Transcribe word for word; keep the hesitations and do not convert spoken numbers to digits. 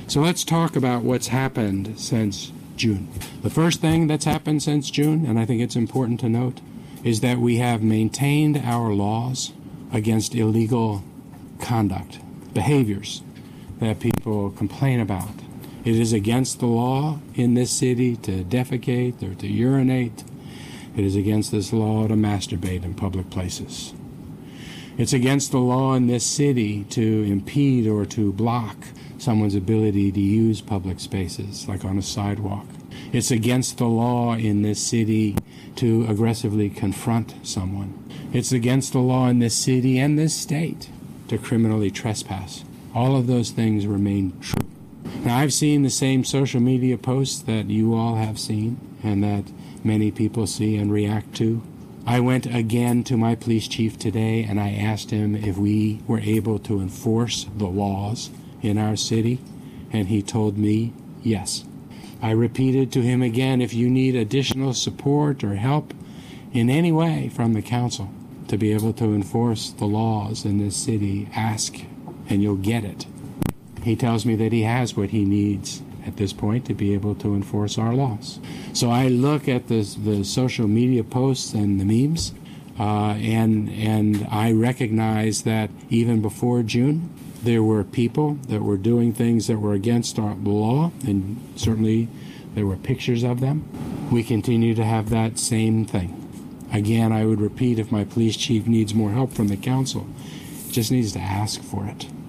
So let's talk about what's happened since June. The first thing that's happened since June, and I think it's important to note, is that we have maintained our laws against illegal conduct, behaviors that people complain about. It is against the law in this city to defecate or to urinate. It is against this law to masturbate in public places. It's against the law in this city to impede or to block someone's ability to use public spaces, like on a sidewalk. It's against the law in this city to aggressively confront someone. It's against the law in this city and this state to criminally trespass. All of those things remain true. Now, I've seen the same social media posts that you all have seen and that many people see and react to. I went again to my police chief today and I asked him if we were able to enforce the laws in our city, and he told me yes. I repeated to him again, if you need additional support or help in any way from the council to be able to enforce the laws in this city, ask and you'll get it. He tells me that he has what he needs at this point to be able to enforce our laws. So I look at the, the social media posts and the memes, uh, and, and I recognize that even before June, there were people that were doing things that were against our law, and certainly there were pictures of them. We continue to have that same thing. Again, I would repeat, if my police chief needs more help from the council, just needs to ask for it.